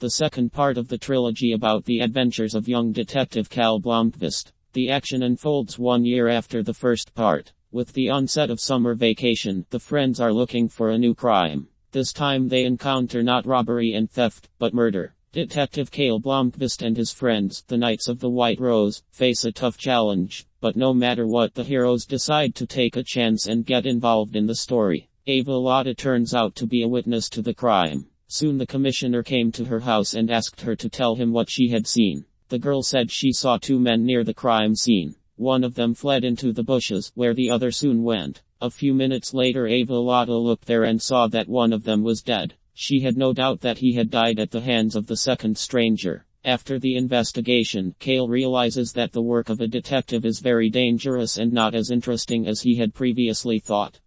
the second part of the trilogy about the adventures of young detective Cal Blomkvist. The action unfolds 1 year after the first part. With the onset of summer vacation, the friends are looking for a new crime. This time they encounter not robbery and theft, but murder. Detective Cal Blomkvist and his friends, the Knights of the White Rose, face a tough challenge, but no matter what, the heroes decide to take a chance and get involved in the story. Ava Lotta turns out to be a witness to the crime. Soon the commissioner came to her house and asked her to tell him what she had seen. The girl said she saw 2 men near the crime scene. One of them fled into the bushes, where the other soon went. A few minutes later Ava Lotta looked there and saw that one of them was dead. She had no doubt that he had died at the hands of the second stranger. After the investigation, Cal realizes that the work of a detective is very dangerous and not as interesting as he had previously thought.